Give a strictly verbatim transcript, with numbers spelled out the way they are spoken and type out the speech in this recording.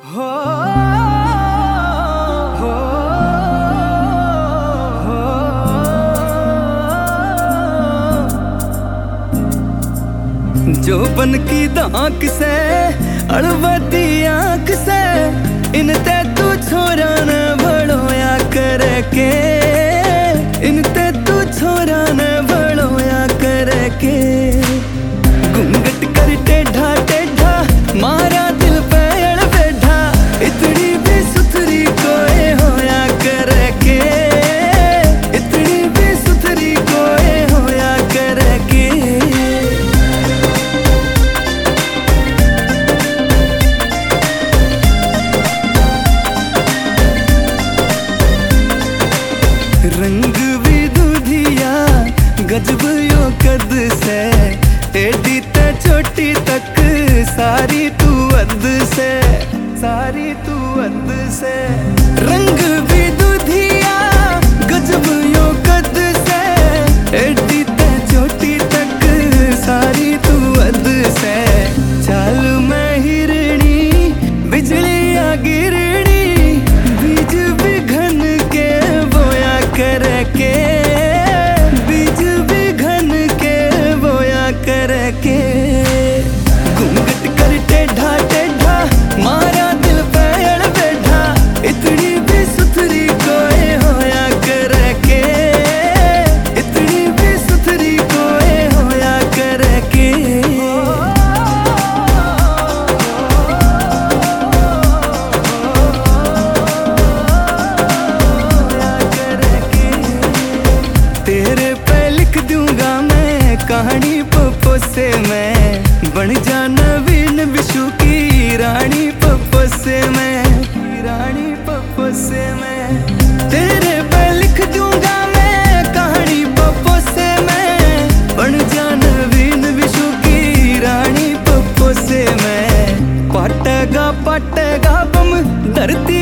हो, हो, हो, जो बन की दांक से अड़बती आंख से इनते तू छोरा न भड़ोया करके, इनते तू छोरा न भड़ोया करके। घूंघट कर टेढ़ा टेढ़ा मारा दिल पे अड़ बैठा, इतनी भी सुथरी कोई होया करके, इतनी भी सुथरी कोई होया करके। रंग भी दूधिया गजब यो कद से, एडी ते छोटी तक सारी तू अद से, सारी तू अद से। रंग भी दूधिया गजब यो कद से, एडी ते छोटी तक सारी तू अद से। चाल में हिरणी बिजलियां गिरणी, बीज भी घन के बोया करके, बीज भी घन के बोया करके। घूंघट कर टेढ़ा टेढ़ा मारा दिल पे अड़ बैठा, इतनी भी सुथरी कोई होया करके, इतनी भी सुथरी कोई होया करके। तेरे पे लिख दूंगा मैं कहानी पप्पो से, मैं बन जाना नवीन विशु की रानी पप्पो से, मैं रानी पप्पो से। मैं तेरे पे लिख दूंगा मैं कहानी पप्पो से, मैं बन जाना नवीन विशु की रानी पप्पो से। मैं पाटेगा पाटेगा बम धरती